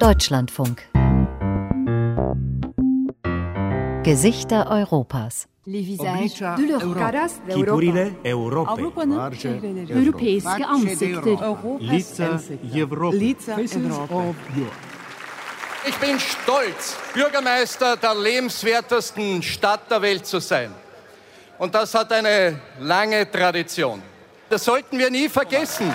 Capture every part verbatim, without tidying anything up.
Deutschlandfunk. Gesichter Europas. Les visages de l'Europe. Chipurile Europy. Europejskie ansikter. Lica Europy. Ich bin stolz, Bürgermeister der lebenswertesten Stadt der Welt zu sein. Und das hat eine lange Tradition. Das sollten wir nie vergessen.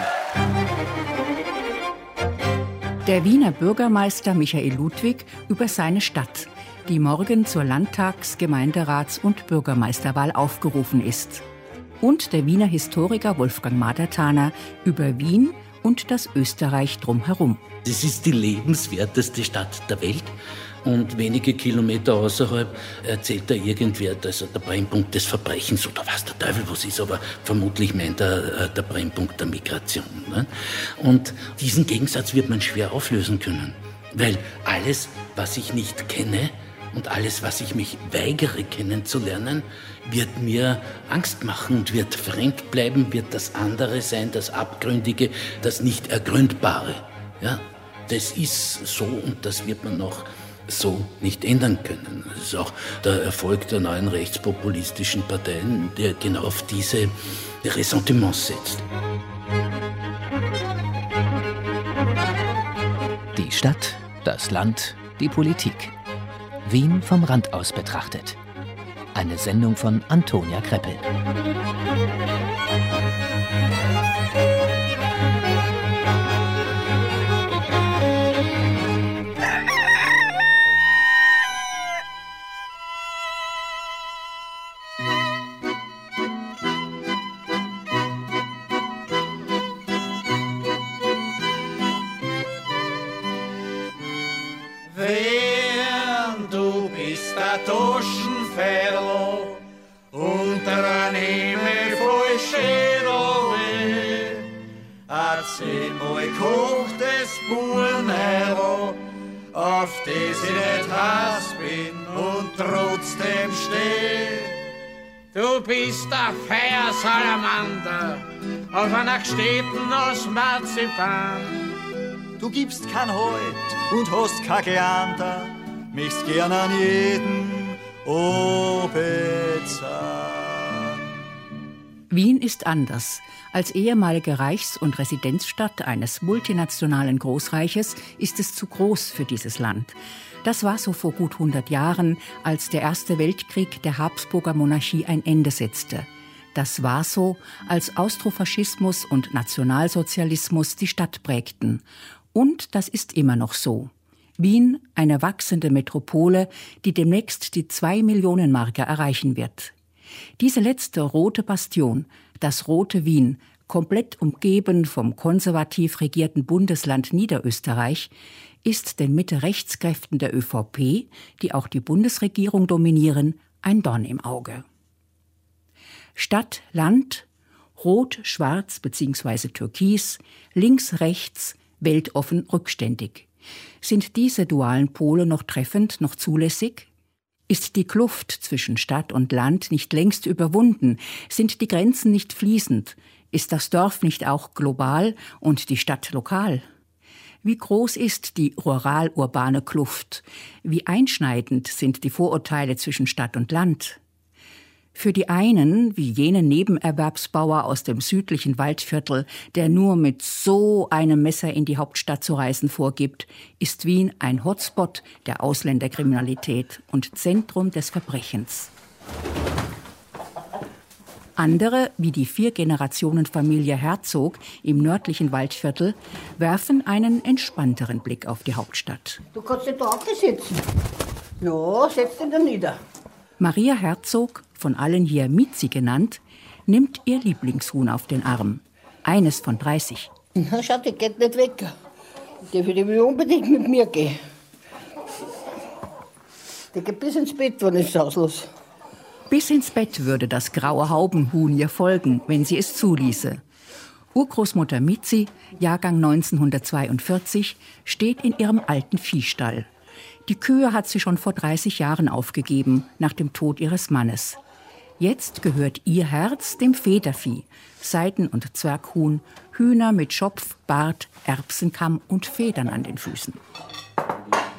Der Wiener Bürgermeister Michael Ludwig über seine Stadt, die morgen zur Landtags-, Gemeinderats- und Bürgermeisterwahl aufgerufen ist. Und der Wiener Historiker Wolfgang Madertaner über Wien und das Österreich drumherum. Das ist die lebenswerteste Stadt der Welt. Und wenige Kilometer außerhalb erzählt da irgendwer, dass er der Brennpunkt des Verbrechens oder was der Teufel was ist, aber vermutlich meint er der Brennpunkt der Migration. Ne? Und diesen Gegensatz wird man schwer auflösen können, weil alles, was ich nicht kenne und alles, was ich mich weigere kennenzulernen, wird mir Angst machen und wird fremd bleiben, wird das andere sein, das Abgründige, das Nicht-Ergründbare. Ja? Das ist so und das wird man noch so nicht ändern können. Das ist auch der Erfolg der neuen rechtspopulistischen Parteien, der genau auf diese Ressentiments setzt. Die Stadt, das Land, die Politik. Wien vom Rand aus betrachtet. Eine Sendung von Antonia Kreppel. Taschenfäderl unter einem Himmel voll Schädel. Zehnmal kochtes Burenherl, auf das ich nicht heiß bin und trotzdem steh. Du bist der Feiersalamander auf einer Gstätten aus Marzipan. Du gibst kein Halt und hast kein Gleander, möchtest gern an jeden obezahlen. Wien ist anders. Als ehemalige Reichs- und Residenzstadt eines multinationalen Großreiches ist es zu groß für dieses Land. Das war so vor gut hundert Jahren, als der Erste Weltkrieg der Habsburger Monarchie ein Ende setzte. Das war so, als Austrofaschismus und Nationalsozialismus die Stadt prägten. Und das ist immer noch so. Wien, eine wachsende Metropole, die demnächst die Zwei-Millionen-Marke erreichen wird. Diese letzte rote Bastion, das rote Wien, komplett umgeben vom konservativ regierten Bundesland Niederösterreich, ist den Mitte-Rechtskräften der ÖVP, die auch die Bundesregierung dominieren, ein Dorn im Auge. Stadt, Land, rot, schwarz bzw. türkis, links, rechts, weltoffen, rückständig. Sind diese dualen Pole noch treffend, noch zulässig? Ist die Kluft zwischen Stadt und Land nicht längst überwunden? Sind die Grenzen nicht fließend? Ist das Dorf nicht auch global und die Stadt lokal? Wie groß ist die rural-urbane Kluft? Wie einschneidend sind die Vorurteile zwischen Stadt und Land? Für die einen, wie jenen Nebenerwerbsbauer aus dem südlichen Waldviertel, der nur mit so einem Messer in die Hauptstadt zu reisen vorgibt, ist Wien ein Hotspot der Ausländerkriminalität und Zentrum des Verbrechens. Andere, wie die Vier-Generationen-Familie Herzog im nördlichen Waldviertel, werfen einen entspannteren Blick auf die Hauptstadt. Du kannst dich da aufsetzen. Ja, setz dich da nieder. Maria Herzog, von allen hier Mizi genannt, nimmt ihr Lieblingshuhn auf den Arm. Eines von dreißig. Na, schau, die geht nicht weg. Die will unbedingt mit mir gehen. Die geht bis ins Bett, wenn ich auslose. Bis ins Bett würde das graue Haubenhuhn ihr folgen, wenn sie es zuließe. Urgroßmutter Mizi, Jahrgang neunzehnhundertzweiundvierzig, steht in ihrem alten Viehstall. Die Kühe hat sie schon vor dreißig Jahren aufgegeben, nach dem Tod ihres Mannes. Jetzt gehört ihr Herz dem Federvieh, Seiten- und Zwerghuhn, Hühner mit Schopf, Bart, Erbsenkamm und Federn an den Füßen.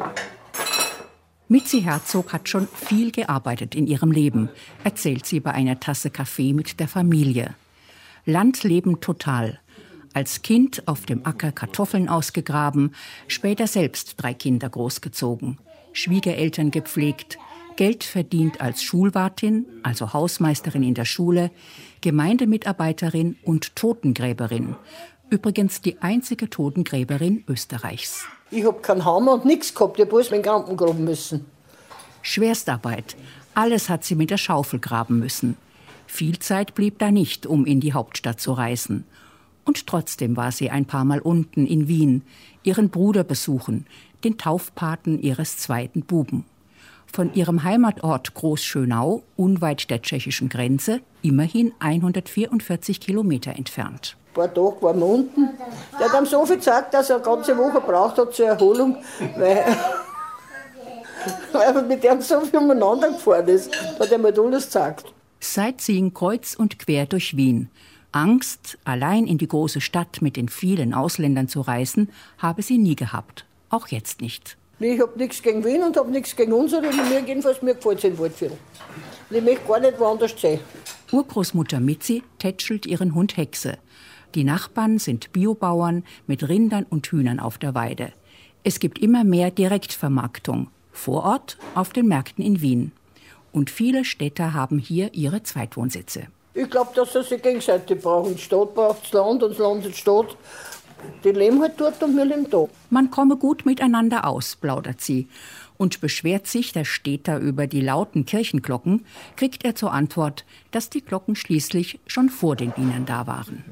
Mitzi Herzog hat schon viel gearbeitet in ihrem Leben, erzählt sie bei einer Tasse Kaffee mit der Familie. Landleben total. Als Kind auf dem Acker Kartoffeln ausgegraben, später selbst drei Kinder großgezogen, Schwiegereltern gepflegt, Geld verdient als Schulwartin, also Hausmeisterin in der Schule, Gemeindemitarbeiterin und Totengräberin. Übrigens die einzige Totengräberin Österreichs. Ich hab keinen Hammer und nichts gehabt, ich hab alles meinen Krampen graben müssen. Schwerstarbeit. Alles hat sie mit der Schaufel graben müssen. Viel Zeit blieb da nicht, um in die Hauptstadt zu reisen. Und trotzdem war sie ein paar Mal unten in Wien, ihren Bruder besuchen, den Taufpaten ihres zweiten Buben. Von ihrem Heimatort Großschönau, unweit der tschechischen Grenze, immerhin hundertvierundvierzig Kilometer entfernt. Ein paar Tage waren wir unten. Der hat ihm so viel gesagt, dass er eine ganze Woche braucht hat zur Erholung, weil, weil er mit dem so viel umeinander gefahren ist. Da hat er mir alles gesagt. Sightseeing kreuz und quer durch Wien. Angst, allein in die große Stadt mit den vielen Ausländern zu reisen, habe sie nie gehabt. Auch jetzt nicht. Ich habe nichts gegen Wien und habe nichts gegen uns. Oder mir jedenfalls, mir gefällt es in Waldviertel. Und ich möchte gar nicht woanders sein. Urgroßmutter Mitzi tätschelt ihren Hund Hexe. Die Nachbarn sind Biobauern mit Rindern und Hühnern auf der Weide. Es gibt immer mehr Direktvermarktung. Vor Ort, auf den Märkten in Wien. Und viele Städter haben hier ihre Zweitwohnsitze. Ich glaube, dass sie sich gegenseitig brauchen. Die Stadt braucht das Land und das Land die Stadt. Die leben halt dort und wir leben da. Man komme gut miteinander aus, plaudert sie. Und beschwert sich der Städter über die lauten Kirchenglocken, kriegt er zur Antwort, dass die Glocken schließlich schon vor den Wienern da waren.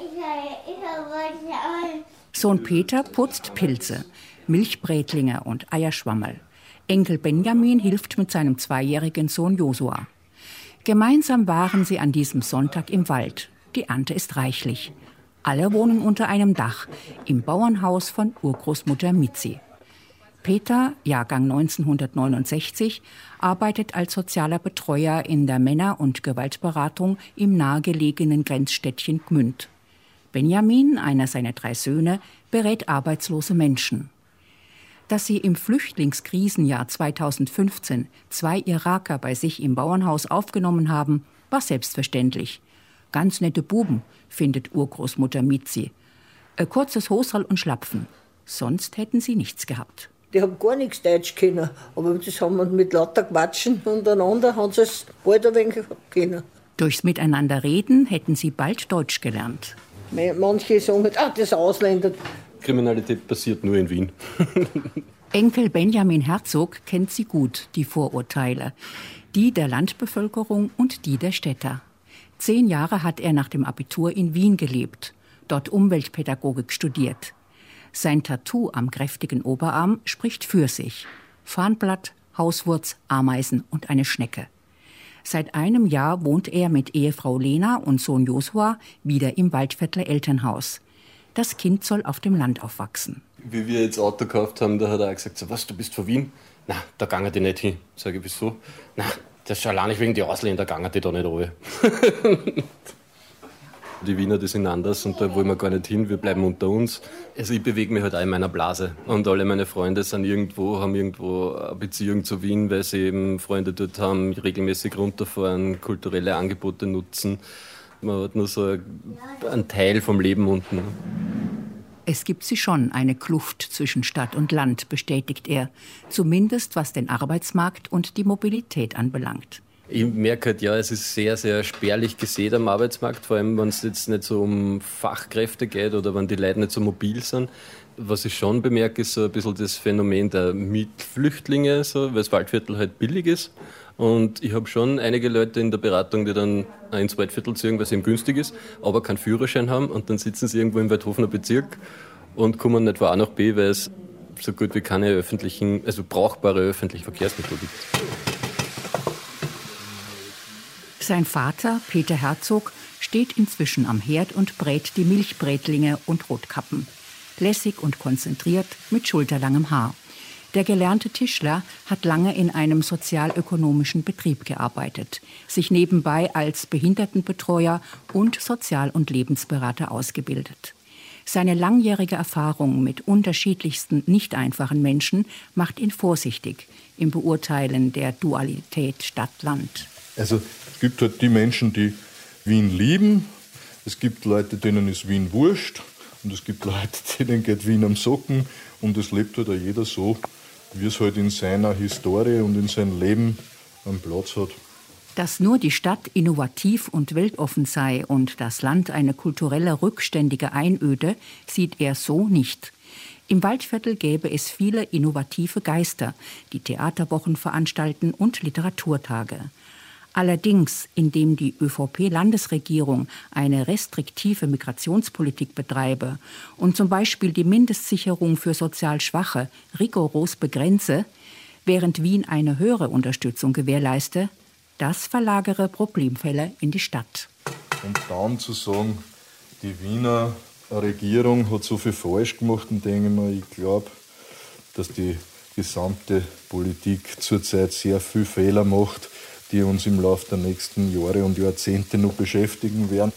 Sohn Peter putzt Pilze, Milchbrätlinge und Eierschwammerl. Enkel Benjamin hilft mit seinem zweijährigen Sohn Josua. Gemeinsam waren sie an diesem Sonntag im Wald. Die Ernte ist reichlich. Alle wohnen unter einem Dach, im Bauernhaus von Urgroßmutter Mitzi. Peter, Jahrgang neunzehnhundertneunundsechzig, arbeitet als sozialer Betreuer in der Männer- und Gewaltberatung im nahegelegenen Grenzstädtchen Gmünd. Benjamin, einer seiner drei Söhne, berät arbeitslose Menschen. Dass sie im Flüchtlingskrisenjahr zweitausendfünfzehn zwei Iraker bei sich im Bauernhaus aufgenommen haben, war selbstverständlich. Ganz nette Buben, findet Urgroßmutter Mitzi. Ein kurzes Hosrall und Schlapfen. Sonst hätten sie nichts gehabt. Die haben gar nichts Deutsch können, aber das haben wir mit lauter Quatschen untereinander haben sie es bald ein wenig können. Durchs Miteinanderreden hätten sie bald Deutsch gelernt. Manche sagen, ah, das ist Ausländer. Kriminalität passiert nur in Wien. Enkel Benjamin Herzog kennt sie gut, die Vorurteile. Die der Landbevölkerung und die der Städter. Zehn Jahre hat er nach dem Abitur in Wien gelebt, dort Umweltpädagogik studiert. Sein Tattoo am kräftigen Oberarm spricht für sich. Farnblatt, Hauswurz, Ameisen und eine Schnecke. Seit einem Jahr wohnt er mit Ehefrau Lena und Sohn Josua wieder im Waldviertler Elternhaus. Das Kind soll auf dem Land aufwachsen. Wie wir jetzt Auto gekauft haben, da hat er auch gesagt, so, was, du bist von Wien? Na, da gangen die nicht hin. Sag ich, wieso? Na, das ist schon allein nicht wegen die Ausländer, gangen die da nicht alle. Die Wiener, die sind anders und da wollen wir gar nicht hin, wir bleiben unter uns. Also ich bewege mich halt auch in meiner Blase. Und alle meine Freunde sind irgendwo, haben irgendwo eine Beziehung zu Wien, weil sie eben Freunde dort haben, regelmäßig runterfahren, kulturelle Angebote nutzen. Man hat nur so einen Teil vom Leben unten. Es gibt sie schon, eine Kluft zwischen Stadt und Land, bestätigt er. Zumindest was den Arbeitsmarkt und die Mobilität anbelangt. Ich merke halt, ja, es ist sehr, sehr spärlich gesät am Arbeitsmarkt, vor allem wenn es jetzt nicht so um Fachkräfte geht oder wenn die Leute nicht so mobil sind. Was ich schon bemerke, ist so ein bisschen das Phänomen der Mietflüchtlinge, so, weil das Waldviertel halt billig ist. Und ich habe schon einige Leute in der Beratung, die dann ins Waldviertel ziehen, weil es eben günstig ist, aber keinen Führerschein haben. Und dann sitzen sie irgendwo im Waldhofener Bezirk und kommen nicht von A nach B, weil es so gut wie keine öffentlichen, also brauchbare öffentliche Verkehrsmittel gibt. Sein Vater, Peter Herzog, steht inzwischen am Herd und brät die Milchbrätlinge und Rotkappen. Lässig und konzentriert, mit schulterlangem Haar. Der gelernte Tischler hat lange in einem sozialökonomischen Betrieb gearbeitet, sich nebenbei als Behindertenbetreuer und Sozial- und Lebensberater ausgebildet. Seine langjährige Erfahrung mit unterschiedlichsten nicht einfachen Menschen macht ihn vorsichtig im Beurteilen der Dualität Stadt-Land. Also es gibt halt die Menschen, die Wien lieben. Es gibt Leute, denen ist Wien wurscht. Und es gibt Leute, denen geht Wien am Socken. Und es lebt halt auch jeder so, wie es halt in seiner Historie und in seinem Leben einen Platz hat. Dass nur die Stadt innovativ und weltoffen sei und das Land eine kulturelle rückständige Einöde, sieht er so nicht. Im Waldviertel gäbe es viele innovative Geister, die Theaterwochen veranstalten und Literaturtage. Allerdings, indem die ÖVP-Landesregierung eine restriktive Migrationspolitik betreibe und zum Beispiel die Mindestsicherung für sozial Schwache rigoros begrenze, während Wien eine höhere Unterstützung gewährleiste, das verlagere Problemfälle in die Stadt. Und dann zu sagen, die Wiener Regierung hat so viel falsch gemacht, und denke ich mir, ich glaube, dass die gesamte Politik zurzeit sehr viele Fehler macht, die uns im Laufe der nächsten Jahre und Jahrzehnte noch beschäftigen werden.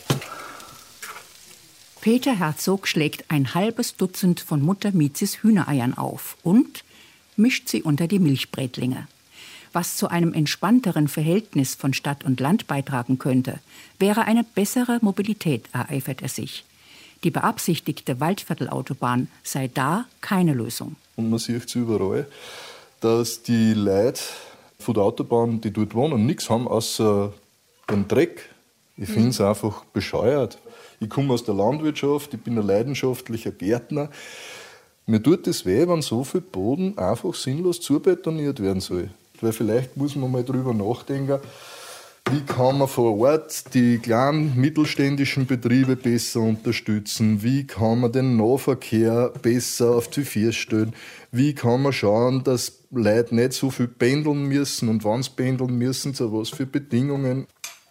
Peter Herzog schlägt ein halbes Dutzend von Mutter Mizis Hühnereiern auf und mischt sie unter die Milchbrätlinge. Was zu einem entspannteren Verhältnis von Stadt und Land beitragen könnte, wäre eine bessere Mobilität, ereifert er sich. Die beabsichtigte Waldviertelautobahn sei da keine Lösung. Und man sieht es überall, dass die Leute von der Autobahn, die dort wohnen, nichts haben außer den Dreck. Ich finde es einfach bescheuert. Ich komme aus der Landwirtschaft, ich bin ein leidenschaftlicher Gärtner. Mir tut es weh, wenn so viel Boden einfach sinnlos zubetoniert werden soll. Weil vielleicht muss man mal drüber nachdenken, wie kann man vor Ort die kleinen mittelständischen Betriebe besser unterstützen? Wie kann man den Nahverkehr besser auf die Füße stellen? Wie kann man schauen, dass Leute nicht so viel pendeln müssen? Und wenn sie pendeln müssen, zu was für Bedingungen?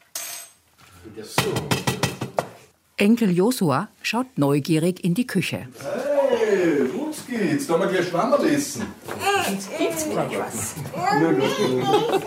Enkel Josua schaut neugierig in die Küche. Hey, uns geht's. Da haben wir gleich Schwammerl essen. Jetzt gibt's gleich was. Ja, gut.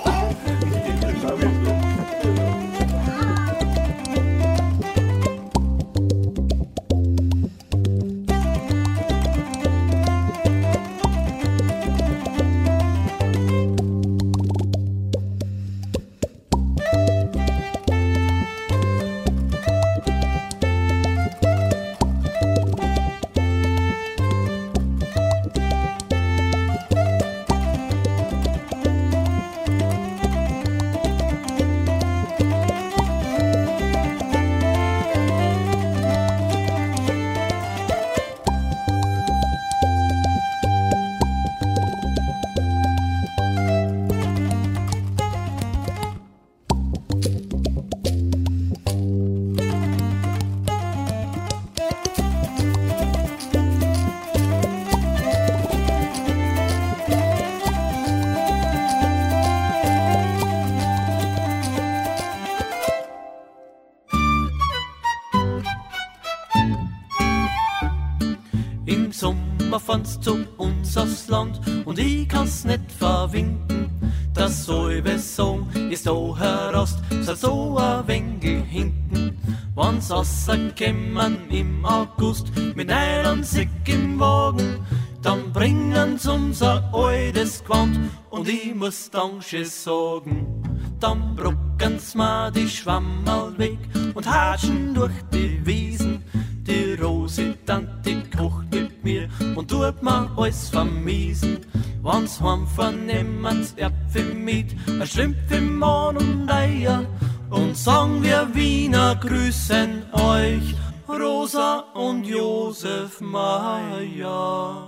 fand's zu uns aufs Land und ich kann's nicht verwinden. Das selbe Song ist da heraus, seit so ein wenig hinten. Wann's rausgekommen im August mit einem Sick im Wagen, dann bringen's uns ein altes Gewand und ich muss Danke sagen. Dann brocken's mir die Schwammerl weg und hatschen durch die Wiesen. Die Rosi-Tante kocht mit mir und tut mir alles vermiesen. Wann's heimfahren, nehmen's Äpfel mit, ein Schlümpf im Mann und Eier. Und sagen wir Wiener grüßen euch, Rosa und Josef Meier.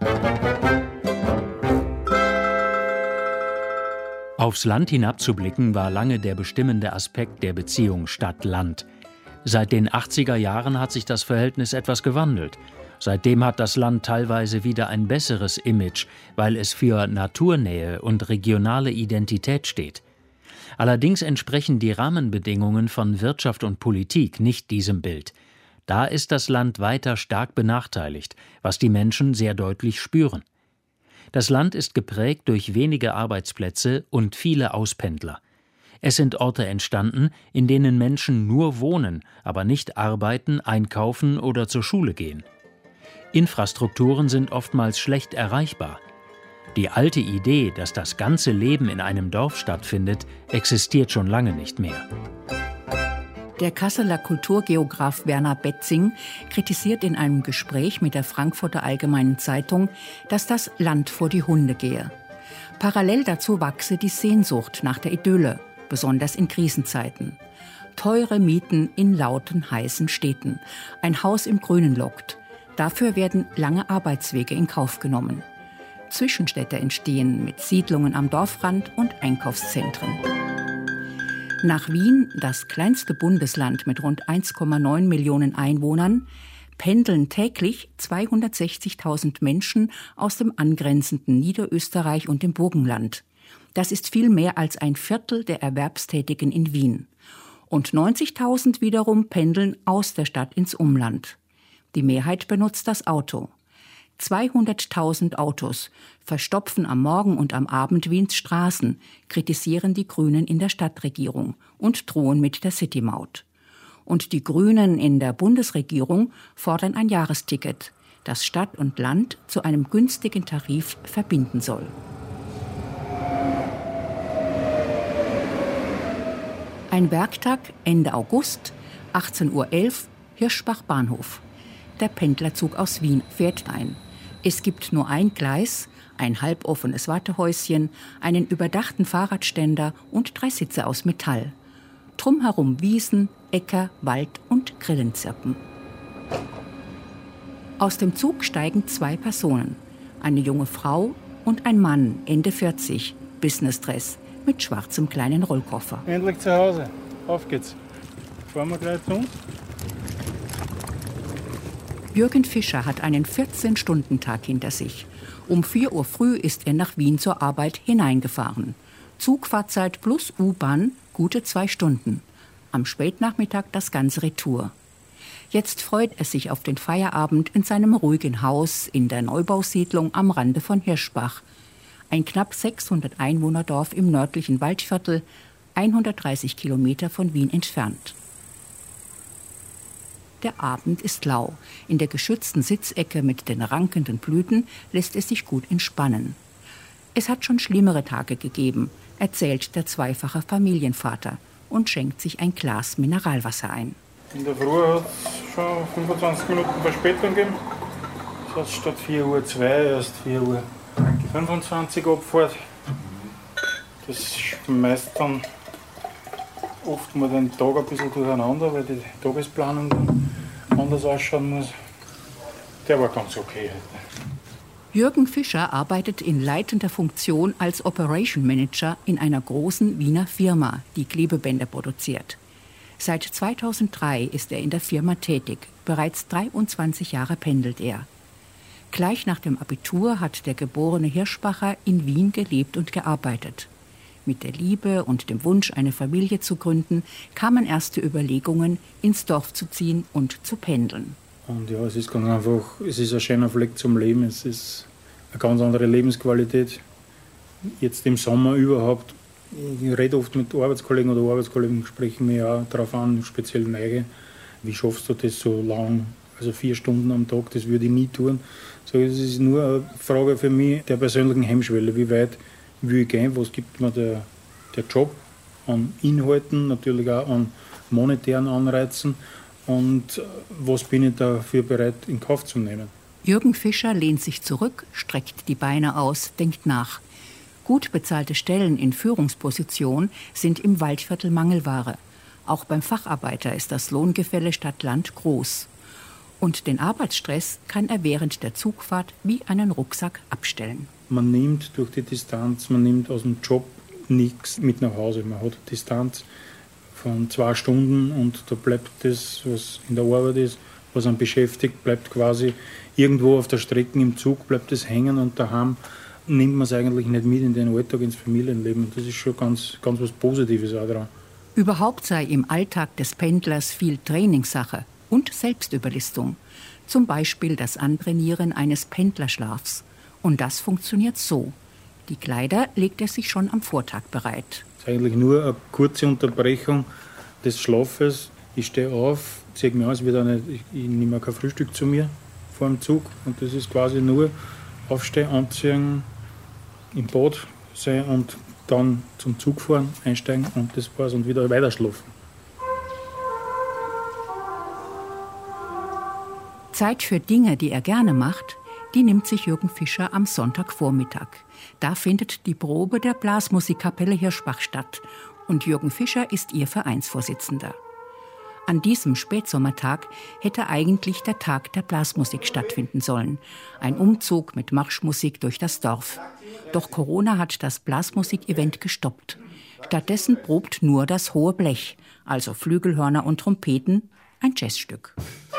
Aufs Land hinabzublicken war lange der bestimmende Aspekt der Beziehung Stadt-Land. Seit den achtziger Jahren hat sich das Verhältnis etwas gewandelt. Seitdem hat das Land teilweise wieder ein besseres Image, weil es für Naturnähe und regionale Identität steht. Allerdings entsprechen die Rahmenbedingungen von Wirtschaft und Politik nicht diesem Bild. Da ist das Land weiter stark benachteiligt, was die Menschen sehr deutlich spüren. Das Land ist geprägt durch wenige Arbeitsplätze und viele Auspendler. Es sind Orte entstanden, in denen Menschen nur wohnen, aber nicht arbeiten, einkaufen oder zur Schule gehen. Infrastrukturen sind oftmals schlecht erreichbar. Die alte Idee, dass das ganze Leben in einem Dorf stattfindet, existiert schon lange nicht mehr. Der Kasseler Kulturgeograf Werner Betzing kritisiert in einem Gespräch mit der Frankfurter Allgemeinen Zeitung, dass das Land vor die Hunde gehe. Parallel dazu wachse die Sehnsucht nach der Idylle, besonders in Krisenzeiten. Teure Mieten in lauten, heißen Städten. Ein Haus im Grünen lockt. Dafür werden lange Arbeitswege in Kauf genommen. Zwischenstädte entstehen mit Siedlungen am Dorfrand und Einkaufszentren. Nach Wien, das kleinste Bundesland mit rund eins Komma neun Millionen Einwohnern, pendeln täglich zweihundertsechzigtausend Menschen aus dem angrenzenden Niederösterreich und dem Burgenland. Das ist viel mehr als ein Viertel der Erwerbstätigen in Wien. Und neunzigtausend wiederum pendeln aus der Stadt ins Umland. Die Mehrheit benutzt das Auto. zweihunderttausend Autos verstopfen am Morgen und am Abend Wiens Straßen, kritisieren die Grünen in der Stadtregierung und drohen mit der City-Maut. Und die Grünen in der Bundesregierung fordern ein Jahresticket, das Stadt und Land zu einem günstigen Tarif verbinden soll. Ein Werktag Ende August, achtzehn Uhr elf, Hirschbach Bahnhof. Der Pendlerzug aus Wien fährt ein. Es gibt nur ein Gleis, ein halboffenes Wartehäuschen, einen überdachten Fahrradständer und drei Sitze aus Metall. Drumherum Wiesen, Äcker, Wald und Grillenzirpen. Aus dem Zug steigen zwei Personen. Eine junge Frau und ein Mann, Ende vierzig, Businessdress, mit schwarzem kleinen Rollkoffer. Endlich zu Hause. Auf geht's. Fahren wir gleich zu uns. Jürgen Fischer hat einen vierzehn-Stunden-Tag hinter sich. Um vier Uhr früh ist er nach Wien zur Arbeit hineingefahren. Zugfahrzeit plus U-Bahn gute zwei Stunden. Am Spätnachmittag das ganze Retour. Jetzt freut er sich auf den Feierabend in seinem ruhigen Haus in der Neubausiedlung am Rande von Hirschbach. Ein knapp sechshundert Einwohnerdorf im nördlichen Waldviertel, hundertdreißig Kilometer von Wien entfernt. Der Abend ist lau. In der geschützten Sitzecke mit den rankenden Blüten lässt es sich gut entspannen. Es hat schon schlimmere Tage gegeben, erzählt der zweifache Familienvater und schenkt sich ein Glas Mineralwasser ein. In der Früh hat es schon fünfundzwanzig Minuten Verspätung gegeben. Das heißt, statt vier Uhr zwei erst vier Uhr fünfundzwanzig abfahrt. Das schmeißt dann oft mal den Tag ein bisschen durcheinander, weil die Tagesplanung dann anders ausschauen muss. Der war ganz okay heute. Jürgen Fischer arbeitet in leitender Funktion als Operation Manager in einer großen Wiener Firma, die Klebebänder produziert. Seit zweitausenddrei ist er in der Firma tätig. Bereits dreiundzwanzig Jahre pendelt er. Gleich nach dem Abitur hat der geborene Hirschbacher in Wien gelebt und gearbeitet. Mit der Liebe und dem Wunsch, eine Familie zu gründen, kamen erste Überlegungen, ins Dorf zu ziehen und zu pendeln. Und ja, es ist ganz einfach, es ist ein schöner Fleck zum Leben, es ist eine ganz andere Lebensqualität. Jetzt im Sommer überhaupt, ich rede oft mit Arbeitskollegen oder Arbeitskollegen, sprechen mich auch darauf an, speziell neige, wie schaffst du das so lang, also vier Stunden am Tag, das würde ich nie tun. So, es ist nur eine Frage für mich der persönlichen Hemmschwelle, wie weit will ich gehen, was gibt mir der, der Job an Inhalten, natürlich auch an monetären Anreizen und was bin ich dafür bereit in Kauf zu nehmen. Jürgen Fischer lehnt sich zurück, streckt die Beine aus, denkt nach. Gut bezahlte Stellen in Führungsposition sind im Waldviertel Mangelware. Auch beim Facharbeiter ist das Lohngefälle Stadt-Land groß. Und den Arbeitsstress kann er während der Zugfahrt wie einen Rucksack abstellen. Man nimmt durch die Distanz, man nimmt aus dem Job nichts mit nach Hause. Man hat eine Distanz von zwei Stunden und da bleibt das, was in der Arbeit ist, was einen beschäftigt, bleibt quasi irgendwo auf der Strecke im Zug, bleibt es hängen und daheim nimmt man es eigentlich nicht mit in den Alltag, ins Familienleben. Und das ist schon ganz, ganz was Positives auch daran. Überhaupt sei im Alltag des Pendlers viel Trainingssache und Selbstüberlistung. Zum Beispiel das Antrainieren eines Pendlerschlafs. Und das funktioniert so. Die Kleider legt er sich schon am Vortag bereit. Es ist eigentlich nur eine kurze Unterbrechung des Schlafes. Ich stehe auf, ziehe mich aus, wieder nicht, ich, ich nehme kein Frühstück zu mir vor dem Zug. Und das ist quasi nur aufstehen, anziehen, im Bad sein und dann zum Zug fahren, einsteigen und das war's und wieder weiter schlafen. Zeit für Dinge, die er gerne macht, die nimmt sich Jürgen Fischer am Sonntagvormittag. Da findet die Probe der Blasmusikkapelle Hirschbach statt und Jürgen Fischer ist ihr Vereinsvorsitzender. An diesem Spätsommertag hätte eigentlich der Tag der Blasmusik stattfinden sollen. Ein Umzug mit Marschmusik durch das Dorf. Doch Corona hat das Blasmusik-Event gestoppt. Stattdessen probt nur das hohe Blech, also Flügelhörner und Trompeten, ein Jazzstück.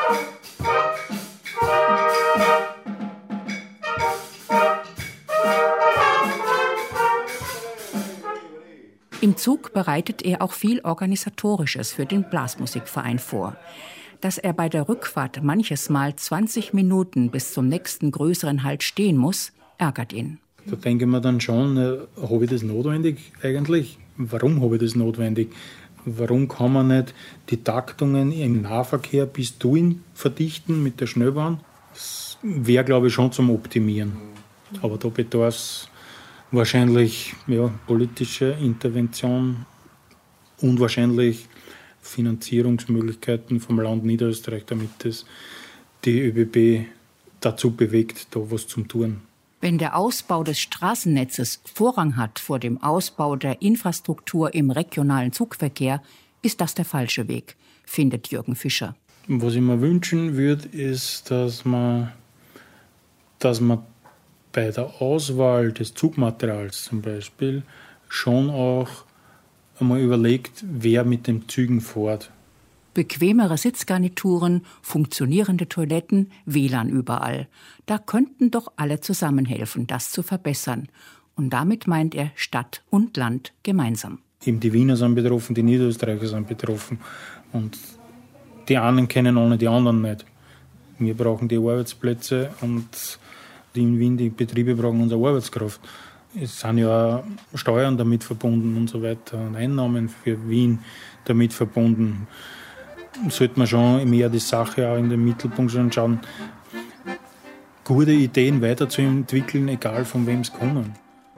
Im Zug bereitet er auch viel Organisatorisches für den Blasmusikverein vor. Dass er bei der Rückfahrt manches Mal zwanzig Minuten bis zum nächsten größeren Halt stehen muss, ärgert ihn. Da denke ich mir dann schon, äh, habe ich das notwendig eigentlich? Warum habe ich das notwendig? Warum kann man nicht die Taktungen im Nahverkehr bis Tuin verdichten mit der Schnellbahn? Das wäre, glaube ich, schon zum Optimieren. Aber da bedarf es wahrscheinlich ja, politische Intervention und wahrscheinlich Finanzierungsmöglichkeiten vom Land Niederösterreich, damit das die ÖBB dazu bewegt, da was zu tun. Wenn der Ausbau des Straßennetzes Vorrang hat vor dem Ausbau der Infrastruktur im regionalen Zugverkehr, ist das der falsche Weg, findet Jürgen Fischer. Was ich mir wünschen würde, ist, dass man, dass man bei der Auswahl des Zugmaterials zum Beispiel schon auch einmal überlegt, wer mit den Zügen fährt. Bequemere Sitzgarnituren, funktionierende Toiletten, W L A N überall. Da könnten doch alle zusammenhelfen, das zu verbessern. Und damit meint er Stadt und Land gemeinsam. Eben die Wiener sind betroffen, die Niederösterreicher sind betroffen. Und die einen kennen ohne die anderen nicht. Wir brauchen die Arbeitsplätze und die in Wien, die Betriebe brauchen unsere Arbeitskraft. Es sind ja Steuern damit verbunden und so weiter und Einnahmen für Wien damit verbunden. Sollte man schon mehr die Sache auch in den Mittelpunkt schauen, gute Ideen weiterzuentwickeln, egal von wem es kommen.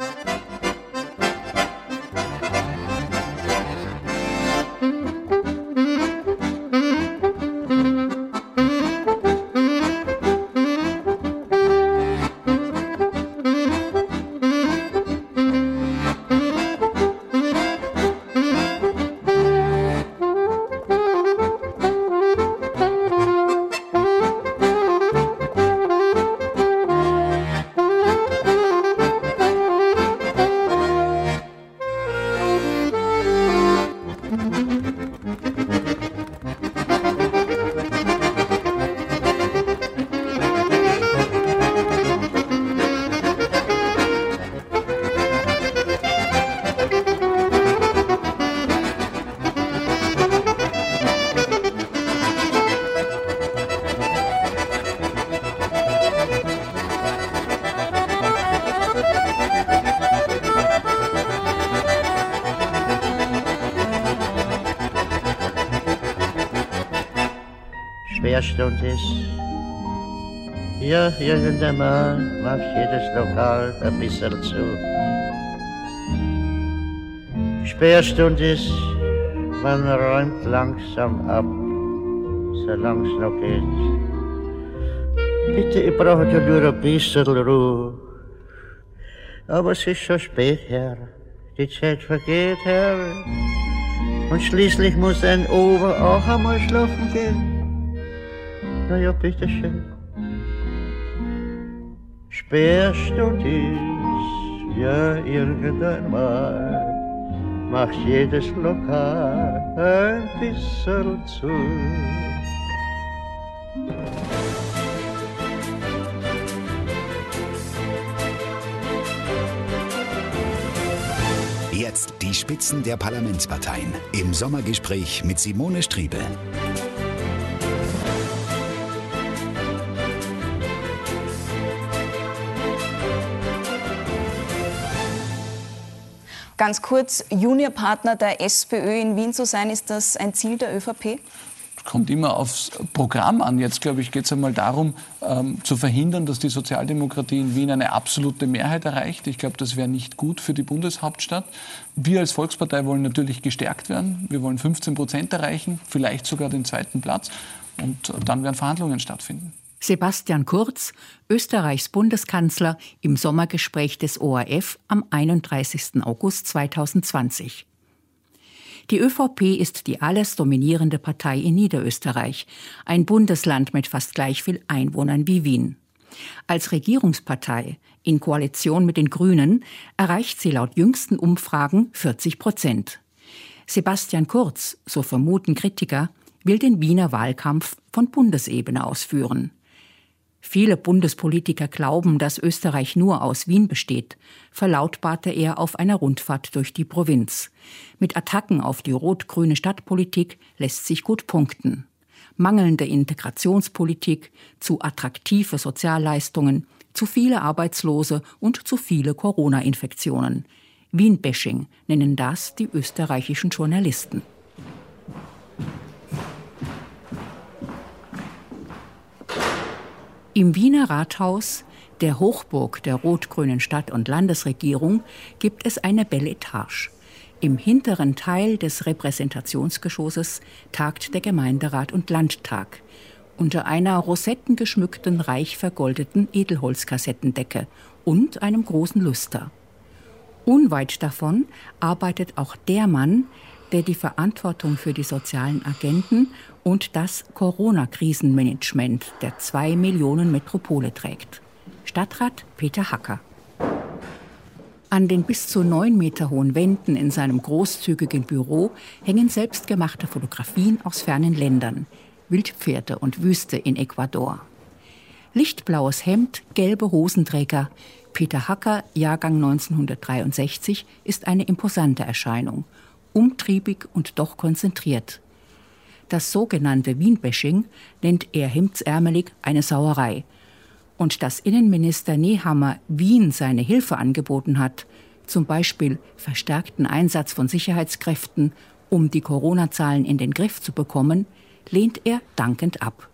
Schwerstund ist. Ja, irgendwann macht jedes Lokal ein bisschen zu. Sperrstund ist, man räumt langsam ab, solange es noch geht. Bitte, ich brauche ja nur ein bisschen Ruhe. Aber es ist schon spät, Herr, die Zeit vergeht, Herr. Und schließlich muss ein Ober auch einmal schlafen gehen. Na ja, bitteschön. Sperrstund ist, ja, irgendeinmal macht jedes Lokal ein bisschen zu. Jetzt die Spitzen der Parlamentsparteien im Sommergespräch mit Simone Striebe. Ganz kurz, Juniorpartner der SPÖ in Wien zu sein, ist das ein Ziel der ÖVP? Kommt immer aufs Programm an. Jetzt, glaube ich, geht es einmal darum, ähm, zu verhindern, dass die Sozialdemokratie in Wien eine absolute Mehrheit erreicht. Ich glaube, das wäre nicht gut für die Bundeshauptstadt. Wir als Volkspartei wollen natürlich gestärkt werden. Wir wollen fünfzehn Prozent erreichen, vielleicht sogar den zweiten Platz. Und dann werden Verhandlungen stattfinden. Sebastian Kurz, Österreichs Bundeskanzler, im Sommergespräch des O R F am einunddreißigsten August zweitausendzwanzig. Die ÖVP ist die alles dominierende Partei in Niederösterreich, ein Bundesland mit fast gleich viel Einwohnern wie Wien. Als Regierungspartei in Koalition mit den Grünen erreicht sie laut jüngsten Umfragen vierzig Prozent. Sebastian Kurz, so vermuten Kritiker, will den Wiener Wahlkampf von Bundesebene aus führen. Viele Bundespolitiker glauben, dass Österreich nur aus Wien besteht, verlautbarte er auf einer Rundfahrt durch die Provinz. Mit Attacken auf die rot-grüne Stadtpolitik lässt sich gut punkten. Mangelnde Integrationspolitik, zu attraktive Sozialleistungen, zu viele Arbeitslose und zu viele Corona-Infektionen. Wien-Bashing nennen das die österreichischen Journalisten. Im Wiener Rathaus, der Hochburg der rot-grünen Stadt- und Landesregierung, gibt es eine Belle Etage. Im hinteren Teil des Repräsentationsgeschosses tagt der Gemeinderat und Landtag. Unter einer rosettengeschmückten, reich vergoldeten Edelholzkassettendecke und einem großen Luster. Unweit davon arbeitet auch der Mann, der die Verantwortung für die sozialen Agenden und das Corona-Krisenmanagement der zwei Millionen Metropole trägt. Stadtrat Peter Hacker. An den bis zu neun Meter hohen Wänden in seinem großzügigen Büro hängen selbstgemachte Fotografien aus fernen Ländern. Wildpferde und Wüste in Ecuador. Lichtblaues Hemd, gelbe Hosenträger. Peter Hacker, Jahrgang neunzehnhundertdreiundsechzig, ist eine imposante Erscheinung. Umtriebig und doch konzentriert. Das sogenannte Wien-Bashing nennt er hemdsärmelig eine Sauerei. Und dass Innenminister Nehammer Wien seine Hilfe angeboten hat, zum Beispiel verstärkten Einsatz von Sicherheitskräften, um die Corona-Zahlen in den Griff zu bekommen, lehnt er dankend ab.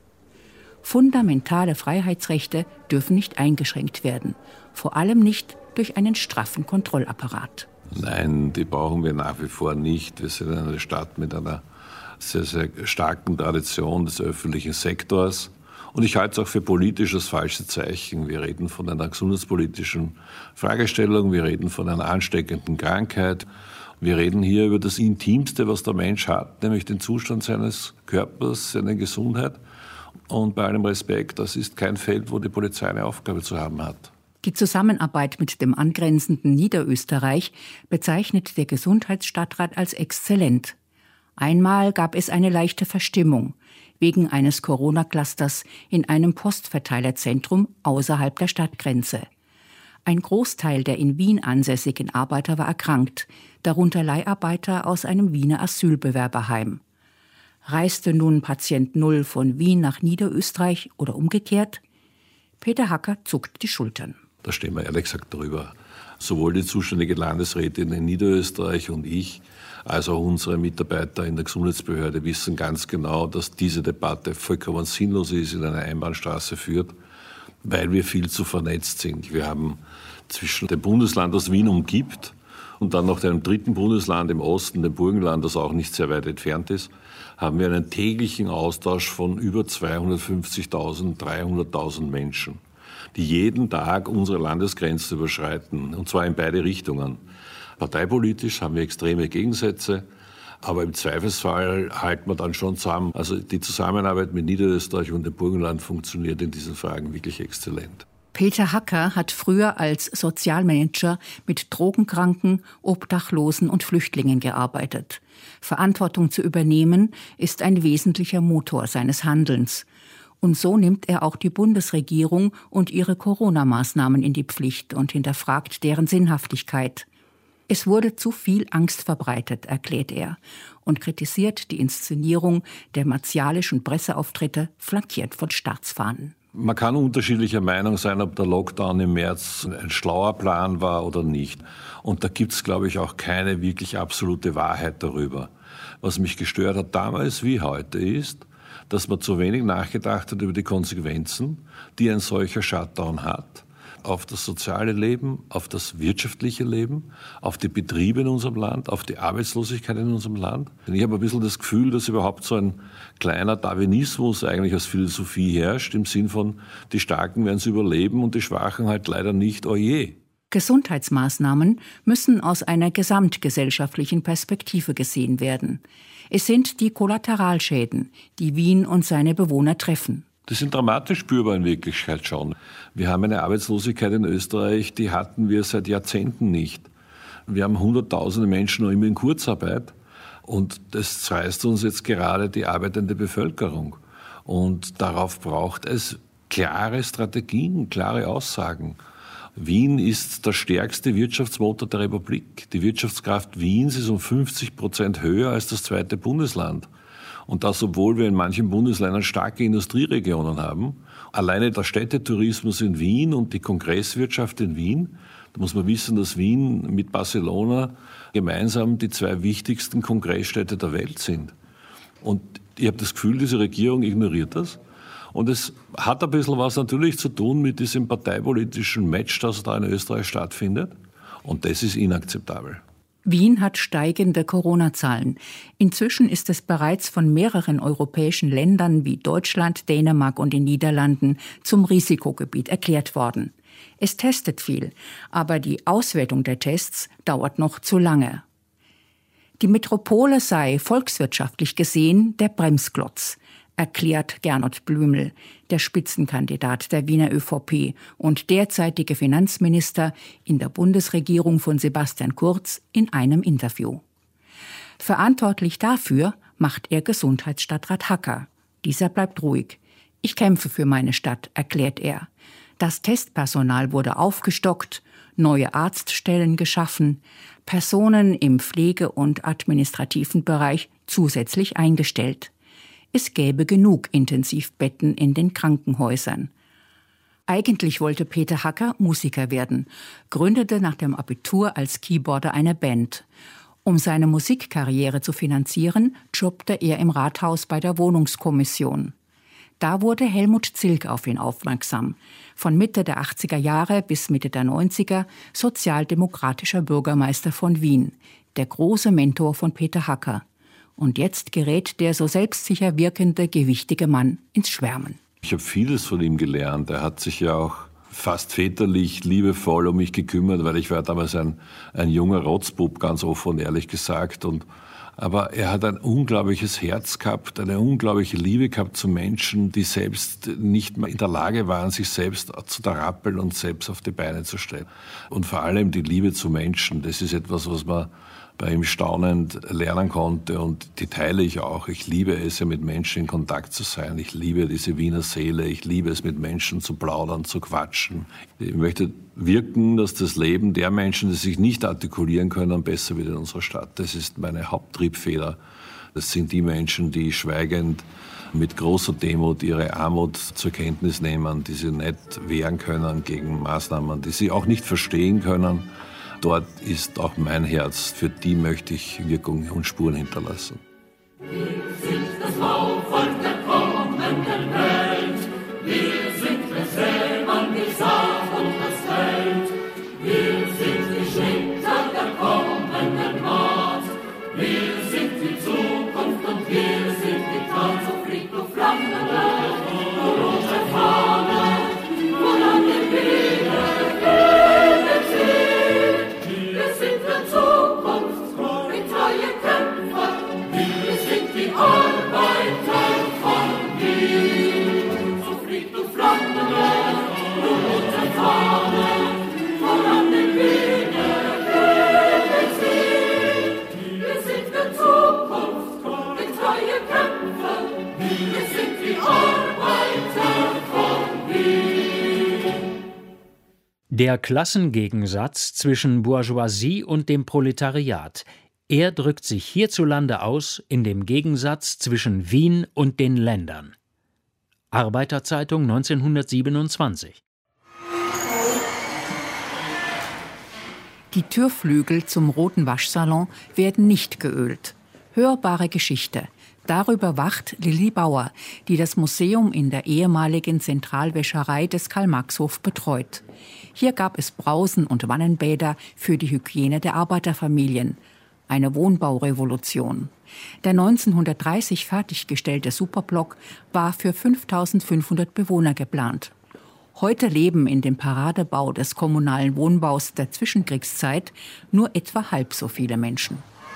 Fundamentale Freiheitsrechte dürfen nicht eingeschränkt werden, vor allem nicht durch einen straffen Kontrollapparat. Nein, die brauchen wir nach wie vor nicht. Wir sind eine Stadt mit einer sehr, sehr starken Tradition des öffentlichen Sektors. Und ich halte es auch für politisch das falsche Zeichen. Wir reden von einer gesundheitspolitischen Fragestellung, wir reden von einer ansteckenden Krankheit. Wir reden hier über das Intimste, was der Mensch hat, nämlich den Zustand seines Körpers, seine Gesundheit. Und bei allem Respekt, das ist kein Feld, wo die Polizei eine Aufgabe zu haben hat. Die Zusammenarbeit mit dem angrenzenden Niederösterreich bezeichnet der Gesundheitsstadtrat als exzellent. Einmal gab es eine leichte Verstimmung wegen eines Corona-Clusters in einem Postverteilerzentrum außerhalb der Stadtgrenze. Ein Großteil der in Wien ansässigen Arbeiter war erkrankt, darunter Leiharbeiter aus einem Wiener Asylbewerberheim. Reiste nun Patient Null von Wien nach Niederösterreich oder umgekehrt? Peter Hacker zuckt die Schultern. Da stehen wir ehrlich gesagt drüber. Sowohl die zuständige Landesrätin in Niederösterreich und ich, als auch unsere Mitarbeiter in der Gesundheitsbehörde wissen ganz genau, dass diese Debatte vollkommen sinnlos ist, in eine Einbahnstraße führt, weil wir viel zu vernetzt sind. Wir haben zwischen dem Bundesland, das Wien umgibt, und dann noch einem dritten Bundesland im Osten, dem Burgenland, das auch nicht sehr weit entfernt ist, haben wir einen täglichen Austausch von über zweihundertfünfzigtausend, dreihunderttausend Menschen, die jeden Tag unsere Landesgrenze überschreiten, und zwar in beide Richtungen. Parteipolitisch haben wir extreme Gegensätze, aber im Zweifelsfall halten wir dann schon zusammen. Also die Zusammenarbeit mit Niederösterreich und dem Burgenland funktioniert in diesen Fragen wirklich exzellent. Peter Hacker hat früher als Sozialmanager mit Drogenkranken, Obdachlosen und Flüchtlingen gearbeitet. Verantwortung zu übernehmen ist ein wesentlicher Motor seines Handelns. Und so nimmt er auch die Bundesregierung und ihre Corona-Maßnahmen in die Pflicht und hinterfragt deren Sinnhaftigkeit. Es wurde zu viel Angst verbreitet, erklärt er, und kritisiert die Inszenierung der martialischen Presseauftritte, flankiert von Staatsfahnen. Man kann unterschiedlicher Meinung sein, ob der Lockdown im März ein schlauer Plan war oder nicht. Und da gibt es, glaube ich, auch keine wirklich absolute Wahrheit darüber. Was mich gestört hat damals wie heute ist, dass man zu wenig nachgedacht hat über die Konsequenzen, die ein solcher Shutdown hat. Auf das soziale Leben, auf das wirtschaftliche Leben, auf die Betriebe in unserem Land, auf die Arbeitslosigkeit in unserem Land. Ich habe ein bisschen das Gefühl, dass überhaupt so ein kleiner Darwinismus eigentlich als Philosophie herrscht, im Sinn von, die Starken werden es überleben und die Schwachen halt leider nicht, oje. Gesundheitsmaßnahmen müssen aus einer gesamtgesellschaftlichen Perspektive gesehen werden. Es sind die Kollateralschäden, die Wien und seine Bewohner treffen. Das sind dramatisch spürbar in Wirklichkeit schon. Wir haben eine Arbeitslosigkeit in Österreich, die hatten wir seit Jahrzehnten nicht. Wir haben hunderttausende Menschen noch immer in Kurzarbeit und das zerreißt uns jetzt gerade die arbeitende Bevölkerung. Und darauf braucht es klare Strategien, klare Aussagen. Wien ist der stärkste Wirtschaftsmotor der Republik. Die Wirtschaftskraft Wiens ist um fünfzig Prozent höher als das zweite Bundesland. Und das, obwohl wir in manchen Bundesländern starke Industrieregionen haben. Alleine der Städtetourismus in Wien und die Kongresswirtschaft in Wien, da muss man wissen, dass Wien mit Barcelona gemeinsam die zwei wichtigsten Kongressstädte der Welt sind. Und ich habe das Gefühl, diese Regierung ignoriert das. Und es hat ein bisschen was natürlich zu tun mit diesem parteipolitischen Match, das da in Österreich stattfindet. Und das ist inakzeptabel. Wien hat steigende Corona-Zahlen. Inzwischen ist es bereits von mehreren europäischen Ländern wie Deutschland, Dänemark und den Niederlanden zum Risikogebiet erklärt worden. Es testet viel, aber die Auswertung der Tests dauert noch zu lange. Die Metropole sei volkswirtschaftlich gesehen der Bremsklotz, erklärt Gernot Blümel, der Spitzenkandidat der Wiener ÖVP und derzeitige Finanzminister in der Bundesregierung von Sebastian Kurz, in einem Interview. Verantwortlich dafür macht er Gesundheitsstadtrat Hacker. Dieser bleibt ruhig. Ich kämpfe für meine Stadt, erklärt er. Das Testpersonal wurde aufgestockt, neue Arztstellen geschaffen, Personen im Pflege- und administrativen Bereich zusätzlich eingestellt. Es gäbe genug Intensivbetten in den Krankenhäusern. Eigentlich wollte Peter Hacker Musiker werden, gründete nach dem Abitur als Keyboarder eine Band. Um seine Musikkarriere zu finanzieren, jobbte er im Rathaus bei der Wohnungskommission. Da wurde Helmut Zilk auf ihn aufmerksam. Von Mitte der achtziger Jahre bis Mitte der neunziger sozialdemokratischer Bürgermeister von Wien, der große Mentor von Peter Hacker. Und jetzt gerät der so selbstsicher wirkende, gewichtige Mann ins Schwärmen. Ich habe vieles von ihm gelernt. Er hat sich ja auch fast väterlich, liebevoll um mich gekümmert, weil ich war damals ein, ein junger Rotzbub, ganz offen und ehrlich gesagt. Und, aber er hat ein unglaubliches Herz gehabt, eine unglaubliche Liebe gehabt zu Menschen, die selbst nicht mehr in der Lage waren, sich selbst zu rappeln und selbst auf die Beine zu stellen. Und vor allem die Liebe zu Menschen, das ist etwas, was man bei ihm staunend lernen konnte und die teile ich auch. Ich liebe es ja, mit Menschen in Kontakt zu sein. Ich liebe diese Wiener Seele. Ich liebe es, mit Menschen zu plaudern, zu quatschen. Ich möchte wirken, dass das Leben der Menschen, die sich nicht artikulieren können, besser wird in unserer Stadt. Das ist meine Haupttriebfeder. Das sind die Menschen, die schweigend mit großer Demut ihre Armut zur Kenntnis nehmen, die sie nicht wehren können gegen Maßnahmen, die sie auch nicht verstehen können. Dort ist auch mein Herz. Für die möchte ich Wirkung und Spuren hinterlassen. Wir sind das Lauf von der kommenden Welt. Wir sind das Sämann, die Saat und das Feld. Wir sind die Schnitter der kommenden Maat. Wir sind die Zukunft und wir sind die Tat. So fliegt du Flammenberg, du rote Fahne, woran wir wieder Frieden sehen. Wir sind für Zukunft, die treue Kämpfer. Wir sind die Arbeiter von Wien. So fliegt du Flammenberg, du rote Fahne, voran den Weg der Frieden sehen. Wir sind für Zukunft, die treue Kämpfer. Wir sind die Arbeiter von Wien. Der Klassengegensatz zwischen Bourgeoisie und dem Proletariat, er drückt sich hierzulande aus in dem Gegensatz zwischen Wien und den Ländern. Arbeiterzeitung neunzehnhundertsiebenundzwanzig. Die Türflügel zum Roten Waschsalon werden nicht geölt. Hörbare Geschichte. Darüber wacht Lilli Bauer, die das Museum in der ehemaligen Zentralwäscherei des Karl-Marx-Hof betreut. Hier gab es Brausen und Wannenbäder für die Hygiene der Arbeiterfamilien. Eine Wohnbaurevolution. Der neunzehnhundertdreißig fertiggestellte Superblock war für fünftausendfünfhundert Bewohner geplant. Heute leben in dem Paradebau des kommunalen Wohnbaus der Zwischenkriegszeit nur etwa halb so viele Menschen.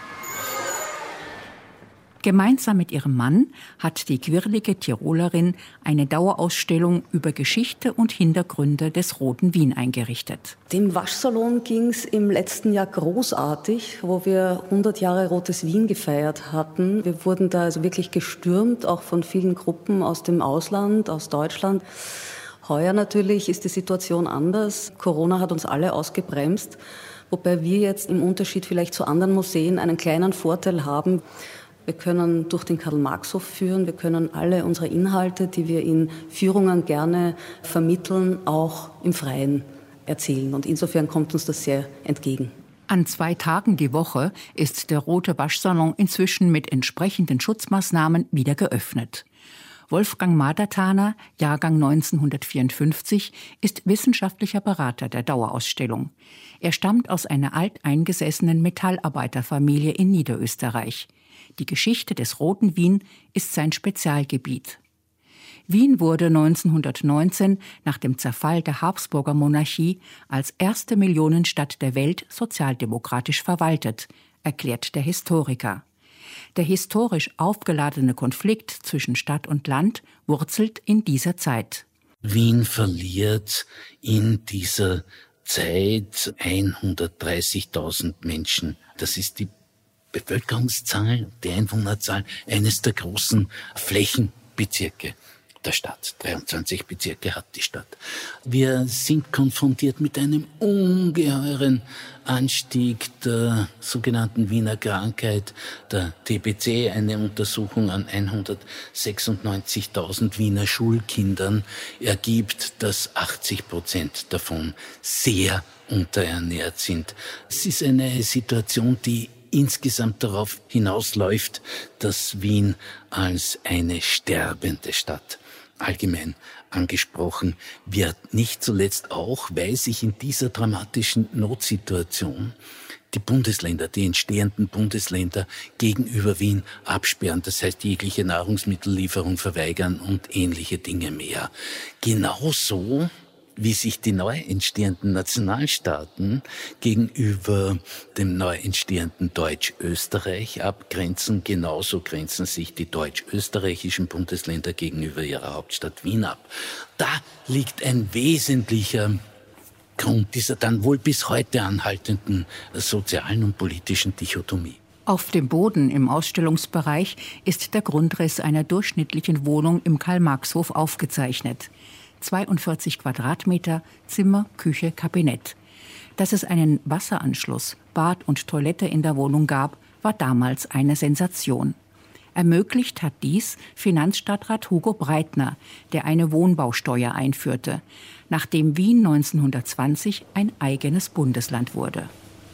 Gemeinsam mit ihrem Mann hat die quirlige Tirolerin eine Dauerausstellung über Geschichte und Hintergründe des Roten Wien eingerichtet. Dem Waschsalon ging es im letzten Jahr großartig, wo wir hundert Jahre Rotes Wien gefeiert hatten. Wir wurden da also wirklich gestürmt, auch von vielen Gruppen aus dem Ausland, aus Deutschland. Heuer natürlich ist die Situation anders. Corona hat uns alle ausgebremst, wobei wir jetzt im Unterschied vielleicht zu anderen Museen einen kleinen Vorteil haben. Wir können durch den Karl-Marx-Hof führen, wir können alle unsere Inhalte, die wir in Führungen gerne vermitteln, auch im Freien erzählen. Und insofern kommt uns das sehr entgegen. An zwei Tagen die Woche ist der Rote Waschsalon inzwischen mit entsprechenden Schutzmaßnahmen wieder geöffnet. Wolfgang Madertaner, Jahrgang neunzehnhundertvierundfünfzig, ist wissenschaftlicher Berater der Dauerausstellung. Er stammt aus einer alteingesessenen Metallarbeiterfamilie in Niederösterreich. Die Geschichte des Roten Wien ist sein Spezialgebiet. Wien wurde neunzehnhundertneunzehn nach dem Zerfall der Habsburger Monarchie als erste Millionenstadt der Welt sozialdemokratisch verwaltet, erklärt der Historiker. Der historisch aufgeladene Konflikt zwischen Stadt und Land wurzelt in dieser Zeit. Wien verliert in dieser Zeit hundertdreißigtausend Menschen. Das ist die Bevölkerungszahl, die Einwohnerzahl eines der großen Flächenbezirke der Stadt. dreiundzwanzig Bezirke hat die Stadt. Wir sind konfrontiert mit einem ungeheuren Anstieg der sogenannten Wiener Krankheit, der T B C. Eine Untersuchung an hundertsechsundneunzigtausend Wiener Schulkindern ergibt, dass achtzig Prozent davon sehr unterernährt sind. Es ist eine Situation, die insgesamt darauf hinausläuft, dass Wien als eine sterbende Stadt allgemein angesprochen wird. Nicht zuletzt auch, weil sich in dieser dramatischen Notsituation die Bundesländer, die entstehenden Bundesländer gegenüber Wien absperren, das heißt jegliche Nahrungsmittellieferung verweigern und ähnliche Dinge mehr. Genauso wie sich die neu entstehenden Nationalstaaten gegenüber dem neu entstehenden Deutsch-Österreich abgrenzen, genauso grenzen sich die deutsch-österreichischen Bundesländer gegenüber ihrer Hauptstadt Wien ab. Da liegt ein wesentlicher Grund dieser dann wohl bis heute anhaltenden sozialen und politischen Dichotomie. Auf dem Boden im Ausstellungsbereich ist der Grundriss einer durchschnittlichen Wohnung im Karl-Marx-Hof aufgezeichnet. zweiundvierzig Quadratmeter, Zimmer, Küche, Kabinett. Dass es einen Wasseranschluss, Bad und Toilette in der Wohnung gab, war damals eine Sensation. Ermöglicht hat dies Finanzstadtrat Hugo Breitner, der eine Wohnbausteuer einführte, nachdem Wien neunzehnhundertzwanzig ein eigenes Bundesland wurde.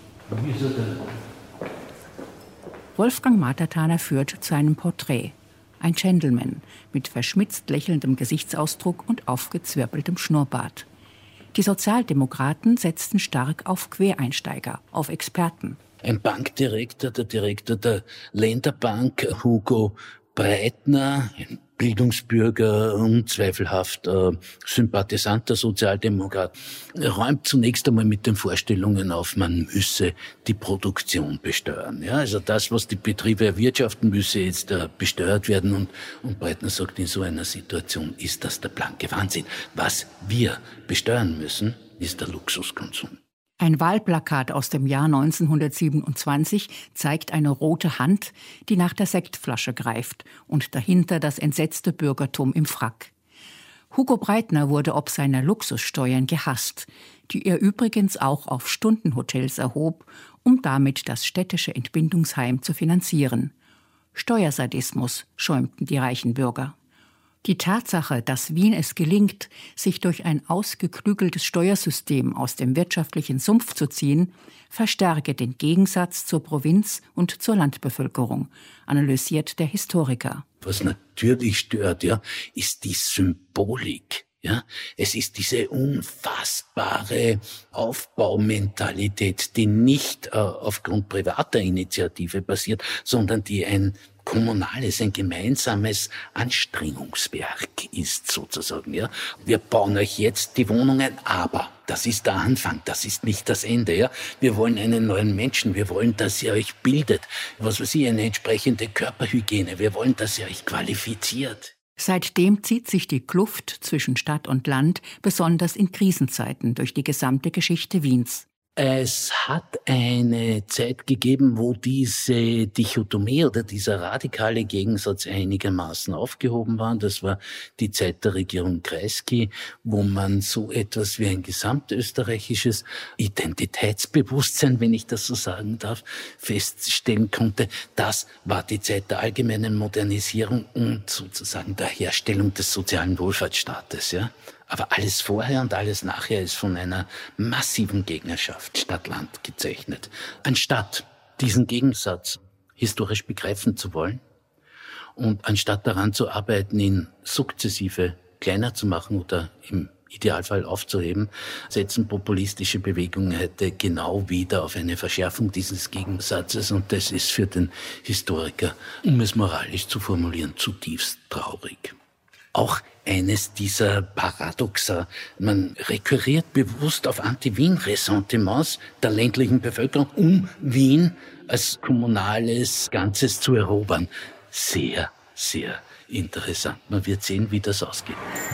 Wolfgang Madertaner führt zu einem Porträt. Ein Gentleman mit verschmitzt lächelndem Gesichtsausdruck und aufgezwirbeltem Schnurrbart. Die Sozialdemokraten setzten stark auf Quereinsteiger, auf Experten. Ein Bankdirektor, der Direktor der Länderbank, Hugo Breitner, ein Bildungsbürger, unzweifelhaft äh, sympathisanter Sozialdemokrat, räumt zunächst einmal mit den Vorstellungen auf, man müsse die Produktion besteuern. Ja, also das, was die Betriebe erwirtschaften, müsse jetzt äh, besteuert werden. Und, und Breitner sagt, in so einer Situation ist das der blanke Wahnsinn. Was wir besteuern müssen, ist der Luxuskonsum. Ein Wahlplakat aus dem Jahr neunzehnhundertsiebenundzwanzig zeigt eine rote Hand, die nach der Sektflasche greift und dahinter das entsetzte Bürgertum im Frack. Hugo Breitner wurde ob seiner Luxussteuern gehasst, die er übrigens auch auf Stundenhotels erhob, um damit das städtische Entbindungsheim zu finanzieren. Steuersadismus schäumten die reichen Bürger. Die Tatsache, dass Wien es gelingt, sich durch ein ausgeklügeltes Steuersystem aus dem wirtschaftlichen Sumpf zu ziehen, verstärke den Gegensatz zur Provinz und zur Landbevölkerung, analysiert der Historiker. Was natürlich stört, ja, ist die Symbolik. Ja, es ist diese unfassbare Aufbaumentalität, die nicht äh, aufgrund privater Initiative basiert, sondern die ein kommunales, ein gemeinsames Anstrengungswerk ist sozusagen. Ja, wir bauen euch jetzt die Wohnungen, aber das ist der Anfang, das ist nicht das Ende. Ja, wir wollen einen neuen Menschen, wir wollen, dass ihr euch bildet, was weiß ich, eine entsprechende Körperhygiene, wir wollen, dass ihr euch qualifiziert. Seitdem zieht sich die Kluft zwischen Stadt und Land, besonders in Krisenzeiten, durch die gesamte Geschichte Wiens. Es hat eine Zeit gegeben, wo diese Dichotomie oder dieser radikale Gegensatz einigermaßen aufgehoben war. Das war die Zeit der Regierung Kreisky, wo man so etwas wie ein gesamtösterreichisches Identitätsbewusstsein, wenn ich das so sagen darf, feststellen konnte. Das war die Zeit der allgemeinen Modernisierung und sozusagen der Herstellung des sozialen Wohlfahrtsstaates, ja. Aber alles vorher und alles nachher ist von einer massiven Gegnerschaft Stadt-Land gezeichnet. Anstatt diesen Gegensatz historisch begreifen zu wollen und anstatt daran zu arbeiten, ihn sukzessive kleiner zu machen oder im Idealfall aufzuheben, setzen populistische Bewegungen heute genau wieder auf eine Verschärfung dieses Gegensatzes. Und das ist für den Historiker, um es moralisch zu formulieren, zutiefst traurig. Auch eines dieser Paradoxa. Man rekurriert bewusst auf Anti-Wien-Ressentiments der ländlichen Bevölkerung, um Wien als kommunales Ganzes zu erobern. Sehr, sehr interessant. Man wird sehen, wie das ausgeht.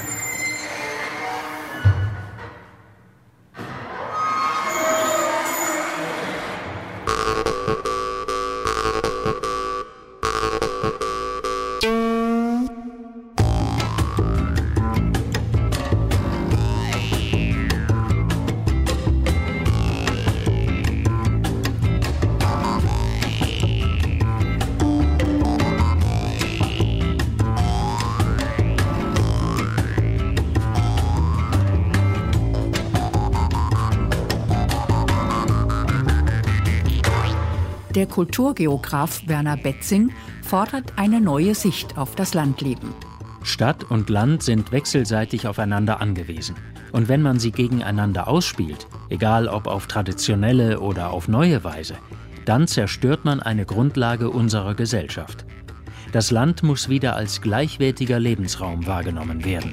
Der Kulturgeograf Werner Betzing fordert eine neue Sicht auf das Landleben. Stadt und Land sind wechselseitig aufeinander angewiesen. Und wenn man sie gegeneinander ausspielt, egal ob auf traditionelle oder auf neue Weise, dann zerstört man eine Grundlage unserer Gesellschaft. Das Land muss wieder als gleichwertiger Lebensraum wahrgenommen werden.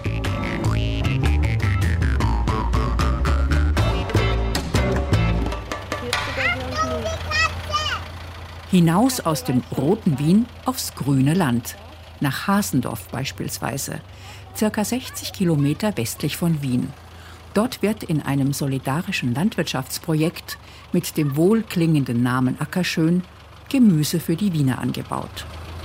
Hinaus aus dem roten Wien aufs grüne Land, nach Hasendorf beispielsweise, circa sechzig Kilometer westlich von Wien. Dort wird in einem solidarischen Landwirtschaftsprojekt mit dem wohlklingenden Namen Ackerschön Gemüse für die Wiener angebaut.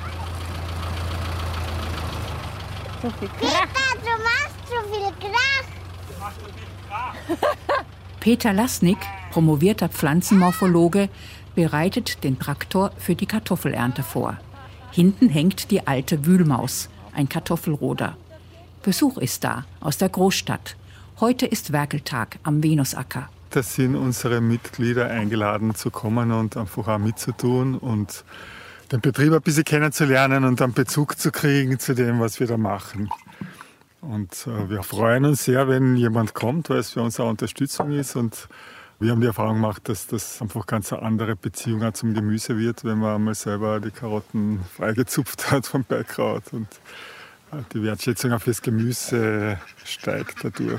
So viel Krach. Peter, du machst so viel Krach. Du machst so viel Krach. Peter Lasnik, promovierter Pflanzenmorphologe, bereitet den Traktor für die Kartoffelernte vor. Hinten hängt die alte Wühlmaus, ein Kartoffelroder. Besuch ist da, aus der Großstadt. Heute ist Werkeltag am Venusacker. Da sind unsere Mitglieder eingeladen zu kommen und einfach auch mitzutun und den Betrieb ein bisschen kennenzulernen und einen Bezug zu kriegen zu dem, was wir da machen. Und äh, wir freuen uns sehr, wenn jemand kommt, weil es für uns auch Unterstützung ist. Und wir haben die Erfahrung gemacht, dass das einfach ganz eine andere Beziehung auch zum Gemüse wird, wenn man einmal selber die Karotten freigezupft hat vom Beikraut. Und die Wertschätzung auch fürs Gemüse steigt dadurch.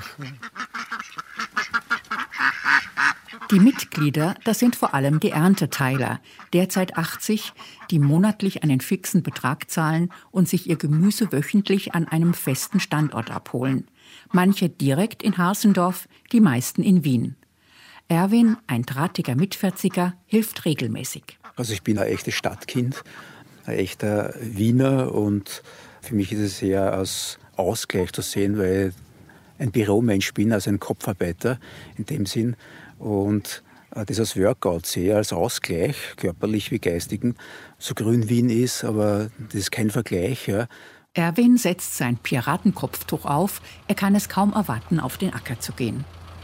Die Mitglieder, das sind vor allem die Ernteteiler, derzeit achtzig, die monatlich einen fixen Betrag zahlen und sich ihr Gemüse wöchentlich an einem festen Standort abholen. Manche direkt in Hasendorf, die meisten in Wien. Erwin, ein drahtiger Mitvierziger, hilft regelmäßig. Also ich bin ein echtes Stadtkind, ein echter Wiener und für mich ist es eher als Ausgleich zu sehen, weil ich ein Büromensch bin, also ein Kopfarbeiter in dem Sinn. Und das als Workout sehe, als Ausgleich, körperlich wie geistigen, so grün Wien ist, aber das ist kein Vergleich. Ja. Erwin setzt sein Piratenkopftuch auf. Er kann es kaum erwarten, auf den Acker zu gehen.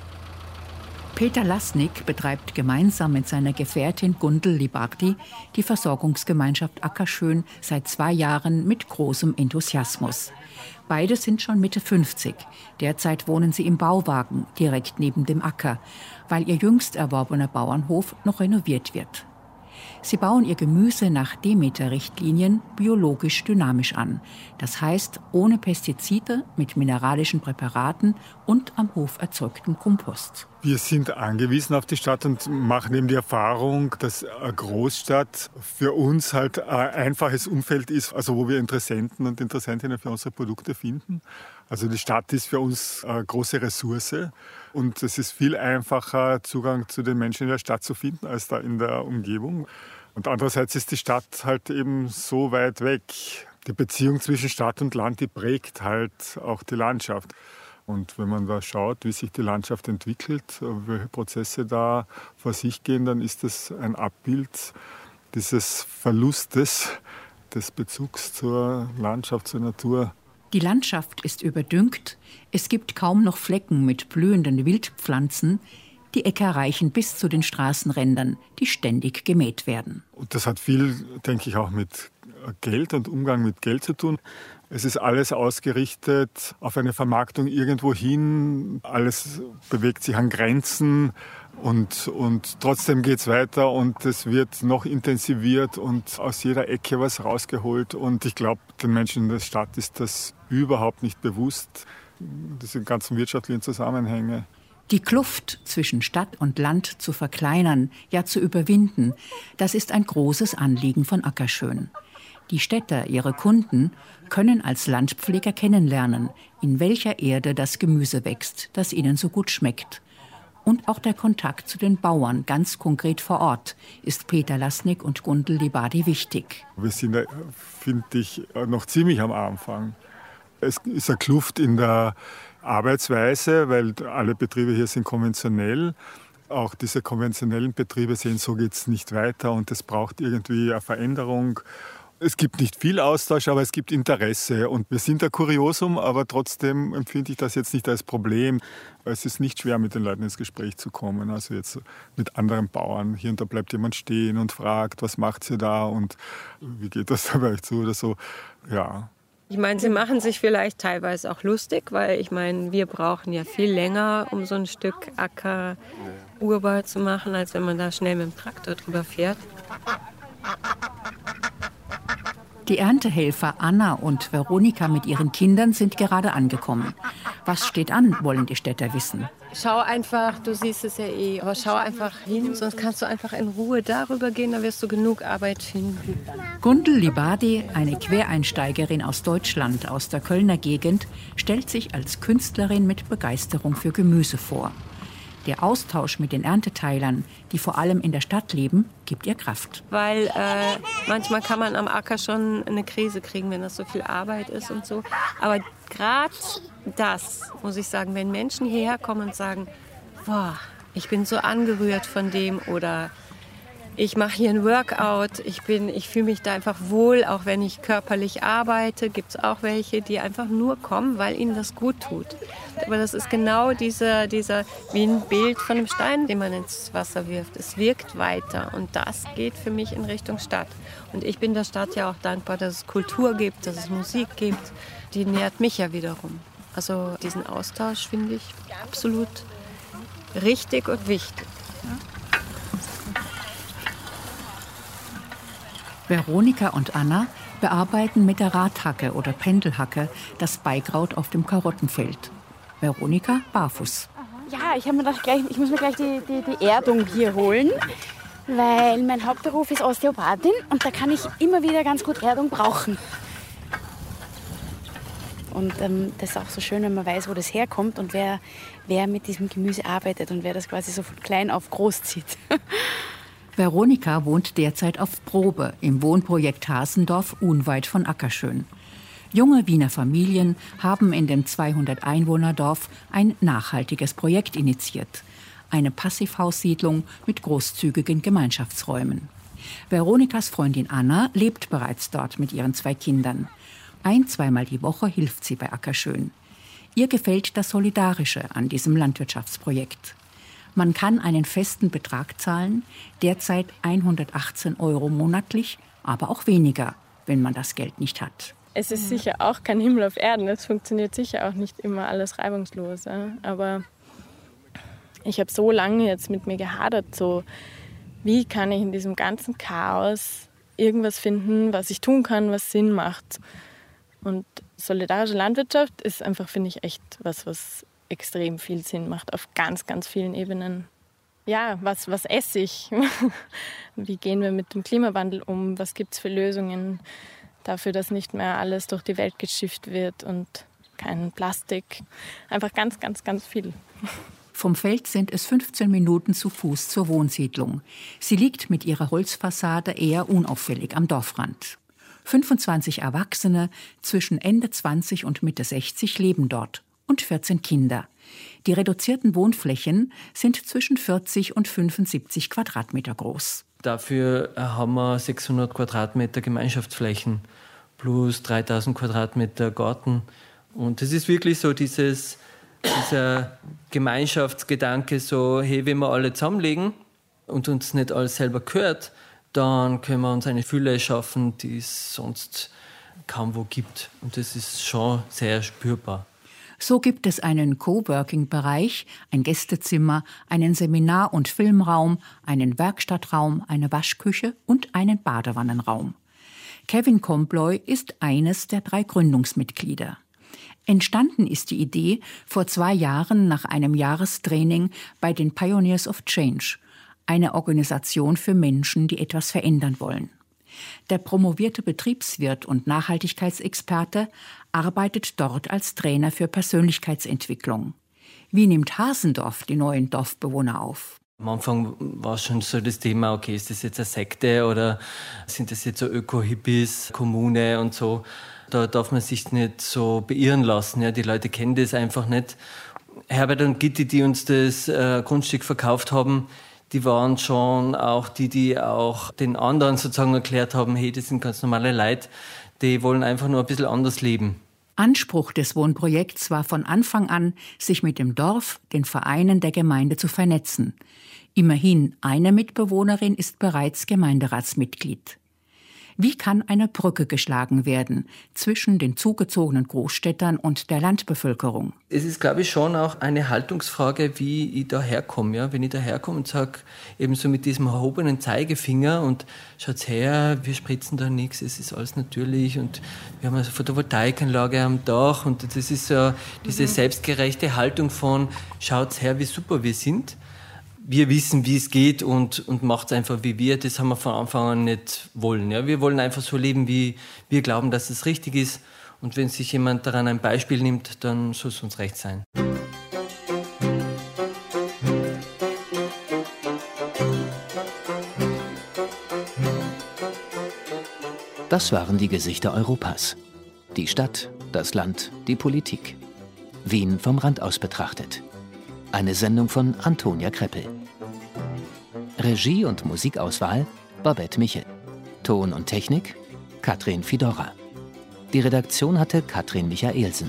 Peter Lasnik betreibt gemeinsam mit seiner Gefährtin Gundel Libardi die Versorgungsgemeinschaft Ackerschön seit zwei Jahren mit großem Enthusiasmus. Beide sind schon Mitte fünfzig. Derzeit wohnen sie im Bauwagen, direkt neben dem Acker, weil ihr jüngst erworbener Bauernhof noch renoviert wird. Sie bauen ihr Gemüse nach Demeter-Richtlinien biologisch dynamisch an. Das heißt, ohne Pestizide, mit mineralischen Präparaten und am Hof erzeugtem Kompost. Wir sind angewiesen auf die Stadt und machen eben die Erfahrung, dass eine Großstadt für uns halt ein einfaches Umfeld ist, also wo wir Interessenten und Interessentinnen für unsere Produkte finden. Also die Stadt ist für uns eine große Ressource und es ist viel einfacher, Zugang zu den Menschen in der Stadt zu finden, als da in der Umgebung. Und andererseits ist die Stadt halt eben so weit weg. Die Beziehung zwischen Stadt und Land, die prägt halt auch die Landschaft. Und wenn man da schaut, wie sich die Landschaft entwickelt, welche Prozesse da vor sich gehen, dann ist das ein Abbild dieses Verlustes des Bezugs zur Landschaft, zur Natur. Die Landschaft ist überdüngt. Es gibt kaum noch Flecken mit blühenden Wildpflanzen. Die Äcker reichen bis zu den Straßenrändern, die ständig gemäht werden. Und das hat viel, denke ich, auch mit Geld und Umgang mit Geld zu tun. Es ist alles ausgerichtet auf eine Vermarktung irgendwo hin. Alles bewegt sich an Grenzen und, und trotzdem geht es weiter und es wird noch intensiviert und aus jeder Ecke was rausgeholt. Und ich glaube, den Menschen in der Stadt ist das überhaupt nicht bewusst, diese ganzen wirtschaftlichen Zusammenhänge. Die Kluft zwischen Stadt und Land zu verkleinern, ja zu überwinden, das ist ein großes Anliegen von Ackerschön. Die Städter, ihre Kunden, können als Landpfleger kennenlernen, in welcher Erde das Gemüse wächst, das ihnen so gut schmeckt. Und auch der Kontakt zu den Bauern, ganz konkret vor Ort, ist Peter Lasnik und Gundel Libardi wichtig. Wir sind, finde ich, noch ziemlich am Anfang. Es ist eine Kluft in der Arbeitsweise, weil alle Betriebe hier sind konventionell. Auch diese konventionellen Betriebe sehen, so geht es nicht weiter und es braucht irgendwie eine Veränderung. Es gibt nicht viel Austausch, aber es gibt Interesse. Und wir sind ein Kuriosum, aber trotzdem empfinde ich das jetzt nicht als Problem. Es ist nicht schwer, mit den Leuten ins Gespräch zu kommen. Also jetzt mit anderen Bauern. Hier und da bleibt jemand stehen und fragt, was macht ihr da und wie geht das da bei euch zu oder so. Ja. Ich meine, sie machen sich vielleicht teilweise auch lustig, weil ich meine, wir brauchen ja viel länger, um so ein Stück Acker urbar zu machen, als wenn man da schnell mit dem Traktor drüber fährt. Die Erntehelfer Anna und Veronika mit ihren Kindern sind gerade angekommen. Was steht an, wollen die Städter wissen. Schau einfach, du siehst es ja eh, aber schau einfach hin, sonst kannst du einfach in Ruhe darüber gehen, da wirst du genug Arbeit finden. Gundel Libardi, eine Quereinsteigerin aus Deutschland, aus der Kölner Gegend, stellt sich als Künstlerin mit Begeisterung für Gemüse vor. Der Austausch mit den Ernteteilern, die vor allem in der Stadt leben, gibt ihr Kraft. Weil äh, manchmal kann man am Acker schon eine Krise kriegen, wenn das so viel Arbeit ist und so. Aber gerade das, muss ich sagen, wenn Menschen hierher kommen und sagen, boah, ich bin so angerührt von dem oder ich mache hier ein Workout, ich, bin, ich fühle mich da einfach wohl, auch wenn ich körperlich arbeite, gibt es auch welche, die einfach nur kommen, weil ihnen das gut tut. Aber das ist genau dieser, dieser, wie ein Bild von einem Stein, den man ins Wasser wirft. Es wirkt weiter und das geht für mich in Richtung Stadt. Und ich bin der Stadt ja auch dankbar, dass es Kultur gibt, dass es Musik gibt. Die nährt mich ja wiederum. Also diesen Austausch finde ich absolut richtig und wichtig. Veronika und Anna bearbeiten mit der Radhacke oder Pendelhacke das Beikraut auf dem Karottenfeld. Veronika barfuß. Ja, ich habe mir gedacht, gleich, ich muss mir gleich die, die, die Erdung hier holen, weil mein Hauptberuf ist Osteopathin und da kann ich immer wieder ganz gut Erdung brauchen. Und ähm, das ist auch so schön, wenn man weiß, wo das herkommt und wer, wer mit diesem Gemüse arbeitet und wer das quasi so von klein auf groß zieht. Veronika wohnt derzeit auf Probe im Wohnprojekt Hasendorf unweit von Ackerschön. Junge Wiener Familien haben in dem zweihundert-Einwohner-Dorf ein nachhaltiges Projekt initiiert. Eine Passivhaussiedlung mit großzügigen Gemeinschaftsräumen. Veronikas Freundin Anna lebt bereits dort mit ihren zwei Kindern. Ein-, zweimal die Woche hilft sie bei Ackerschön. Ihr gefällt das Solidarische an diesem Landwirtschaftsprojekt. Man kann einen festen Betrag zahlen, derzeit hundertachtzehn Euro monatlich, aber auch weniger, wenn man das Geld nicht hat. Es ist sicher auch kein Himmel auf Erden. Es funktioniert sicher auch nicht immer alles reibungslos. Ja? Aber ich habe so lange jetzt mit mir gehadert, so wie kann ich in diesem ganzen Chaos irgendwas finden, was ich tun kann, was Sinn macht. Und solidarische Landwirtschaft ist einfach, finde ich, echt was, was extrem viel Sinn macht auf ganz, ganz vielen Ebenen. Ja, was, was esse ich? Wie gehen wir mit dem Klimawandel um? Was gibt es für Lösungen dafür, dass nicht mehr alles durch die Welt geschifft wird und kein Plastik? Einfach ganz, ganz, ganz viel. Vom Feld sind es fünfzehn Minuten zu Fuß zur Wohnsiedlung. Sie liegt mit ihrer Holzfassade eher unauffällig am Dorfrand. fünfundzwanzig Erwachsene zwischen Ende zwanzig und Mitte sechzig leben dort und vierzehn Kinder. Die reduzierten Wohnflächen sind zwischen vierzig und fünfundsiebzig Quadratmeter groß. Dafür haben wir sechshundert Quadratmeter Gemeinschaftsflächen plus dreitausend Quadratmeter Garten. Und es ist wirklich so dieses, dieser Gemeinschaftsgedanke, so, hey, wenn wir alle zusammenlegen und uns nicht alles selber gehört, dann können wir uns eine Fülle schaffen, die es sonst kaum wo gibt. Und das ist schon sehr spürbar. So gibt es einen Coworking-Bereich, ein Gästezimmer, einen Seminar- und Filmraum, einen Werkstattraum, eine Waschküche und einen Badewannenraum. Kevin Comploy ist eines der drei Gründungsmitglieder. Entstanden ist die Idee vor zwei Jahren nach einem Jahrestraining bei den Pioneers of Change, eine Organisation für Menschen, die etwas verändern wollen. Der promovierte Betriebswirt und Nachhaltigkeitsexperte arbeitet dort als Trainer für Persönlichkeitsentwicklung. Wie nimmt Hasendorf die neuen Dorfbewohner auf? Am Anfang war schon so das Thema, okay, ist das jetzt eine Sekte oder sind das jetzt so Öko-Hippies, Kommune und so. Da darf man sich nicht so beirren lassen. Ja, die Leute kennen das einfach nicht. Herbert und Gitti, die uns das äh, Grundstück verkauft haben, die waren schon auch die, die auch den anderen sozusagen erklärt haben, hey, das sind ganz normale Leute, die wollen einfach nur ein bisschen anders leben. Anspruch des Wohnprojekts war von Anfang an, sich mit dem Dorf, den Vereinen der Gemeinde zu vernetzen. Immerhin eine Mitbewohnerin ist bereits Gemeinderatsmitglied. Wie kann eine Brücke geschlagen werden zwischen den zugezogenen Großstädtern und der Landbevölkerung? Es ist, glaube ich, schon auch eine Haltungsfrage, wie ich da herkomme. Ja? Wenn ich da herkomme und sage, eben so mit diesem erhobenen Zeigefinger und schaut her, wir spritzen da nichts, es ist alles natürlich und wir haben eine Photovoltaikanlage am Dach und das ist so diese selbstgerechte Haltung von, schaut her, wie super wir sind. Wir wissen, wie es geht und, und macht es einfach wie wir. Das haben wir von Anfang an nicht wollen. Ja? Wir wollen einfach so leben, wie wir glauben, dass es richtig ist. Und wenn sich jemand daran ein Beispiel nimmt, dann soll es uns recht sein. Das waren die Gesichter Europas. Die Stadt, das Land, die Politik. Wien vom Rand aus betrachtet. Eine Sendung von Antonia Kreppel. Regie und Musikauswahl Babette Michel. Ton und Technik Katrin Fidora. Die Redaktion hatte Katrin Michaelsen.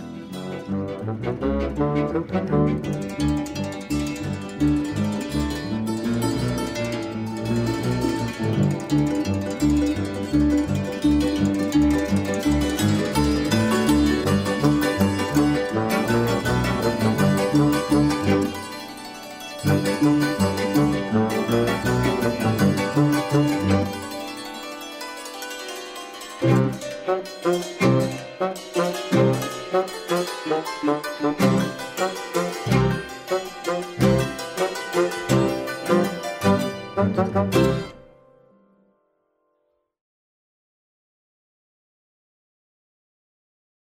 Thank you.